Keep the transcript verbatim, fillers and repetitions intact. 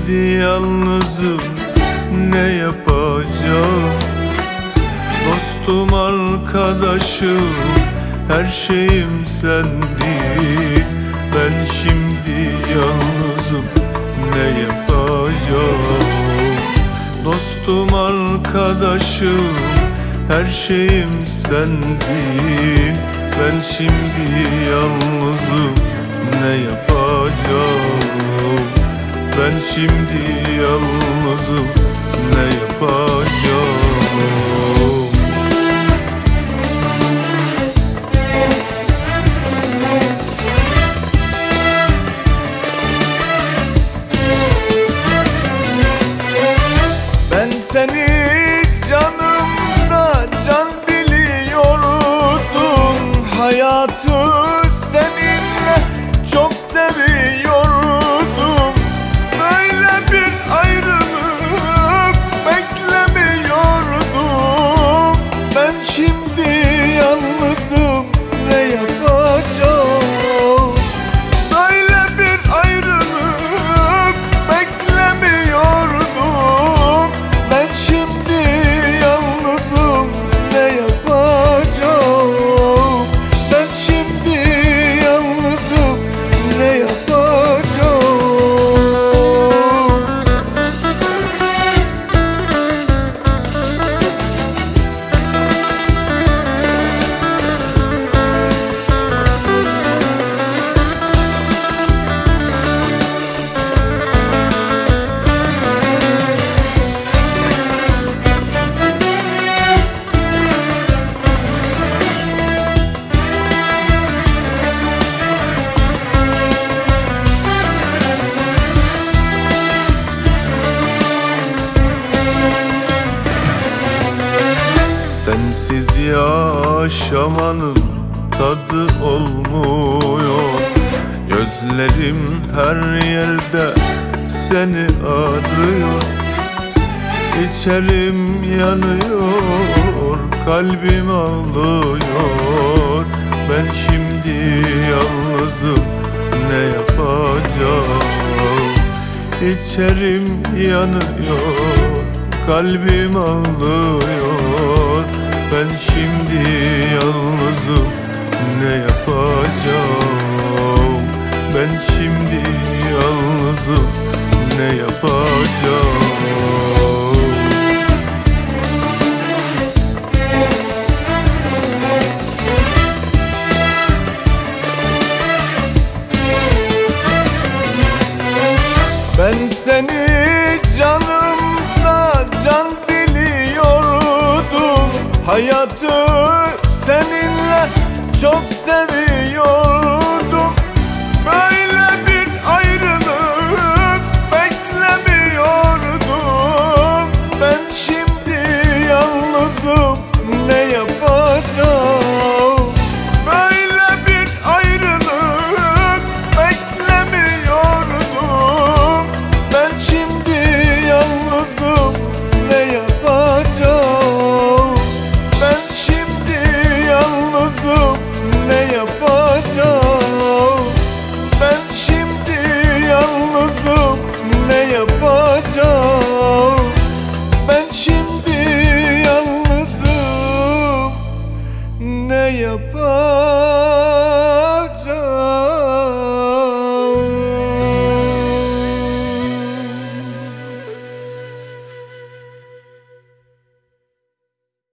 şimdi yalnızım, ne yapacağım? Dostum, arkadaşım, her şeyim sendin. Ben şimdi yalnızım, ne yapacağım? Dostum, arkadaşım, her şeyim sendin. Ben şimdi yalnızım, ne yapacağım? Ben şimdi yalnızım, ne yapacağım? Ben seni canımda can biliyordum. Hayatı seninle çok seviyordum. Böyle bir ayrılık beklemiyordum. Ben şimdi yalnızım, ne yapacağım? Böyle bir ayrılık beklemiyordum. Ben şimdi yalnızım, ne yapacağım? Ben şimdi yalnızım, ne yapacağım? Sensiz yaşamanın tadı olmuyor. Gözlerim her yerde seni arıyor. İçerim yanıyor, kalbim ağlıyor. Ben şimdi yalnızım, ne yapacağım? İçerim yanıyor, kalbim ağlıyor. Ben şimdi yalnızım, ne yapacağım? Ben şimdi yalnızım, ne yapacağım? Ben seni canımda can biliyordum. Hayatı seninle çok seviyordum.